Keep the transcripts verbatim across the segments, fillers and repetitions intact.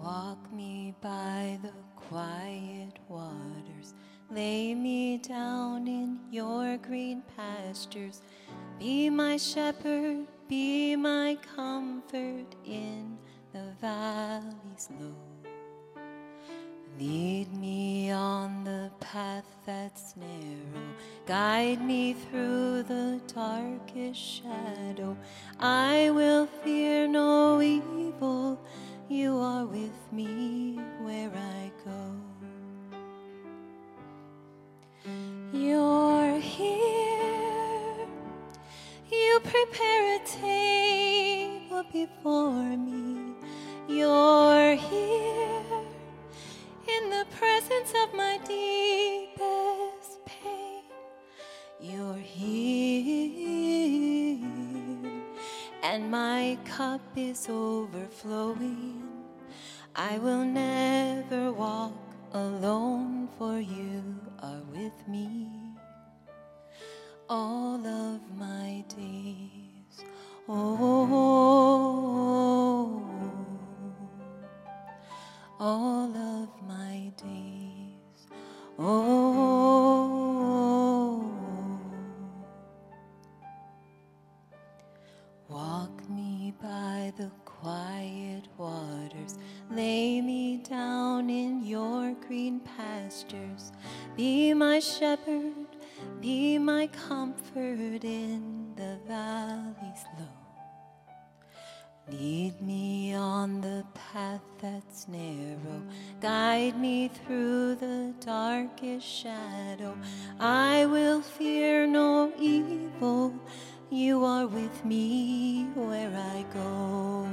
Walk me by the quiet waters, lay me down in your green pastures. Be my shepherd, be my comfort in the valleys low. Lead me on the path that's narrow, guide me through the darkest shadow. I will fear no evil, you are with me where I go. You're here, you prepare a table before me. You're here in the presence of my deepest pain. You're here, and my cup is overflowing. I will never walk alone, for you are with me all of my days. Oh, all of my days. Oh, walk me by the quiet waters, lay me down in your green pastures. Be my shepherd, be my comfort in the valleys low. Lead me on the path that's narrow, guide me through the darkest shadow. I will fear no evil, you are with me where I go.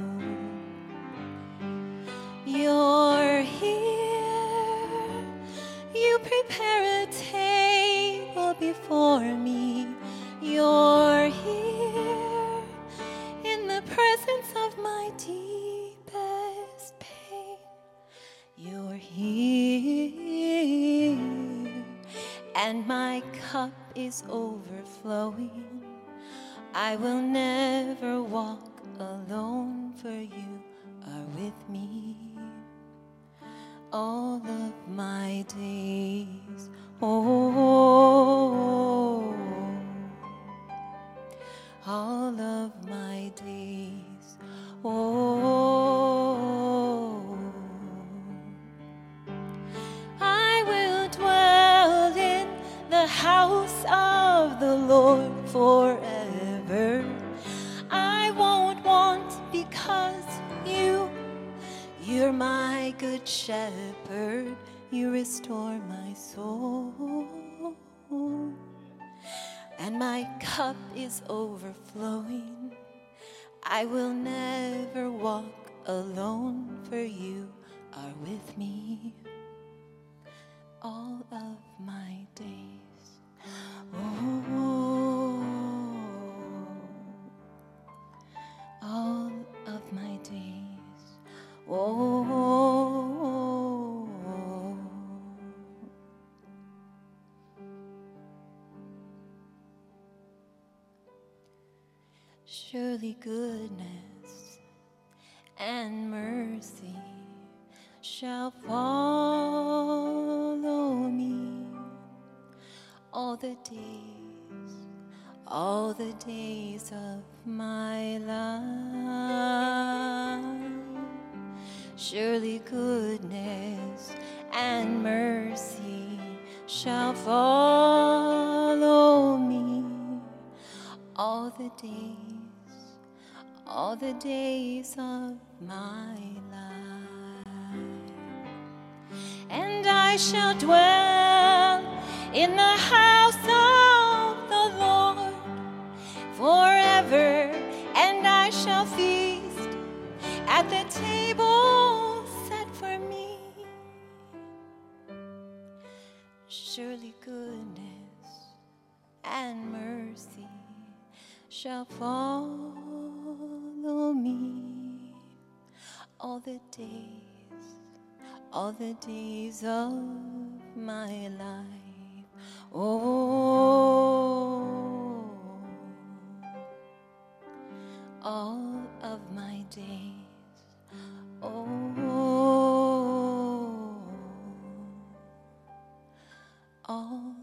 You're here, you prepare a table before me. You're here in the presence of my deepest pain. You're here, and my cup is overflowing. I will never walk alone, for you are with me all of my days. Oh, all of my days. Oh, I will dwell in the house of the Lord forever. I won't want, because you, you're my good shepherd. You restore my soul, and my cup is overflowing. I will never walk alone, for you are with me all of my days. Oh, all of my days. Oh, surely goodness and mercy shall follow me all the days, all the days of my life. Surely goodness and mercy shall follow me all the days, all the days of my life. And I shall dwell in the house of the Lord forever, and I shall feast at the table set for me. Surely goodness and mercy shall follow me all the days, all the days of my life. Oh, all of my days. Oh, all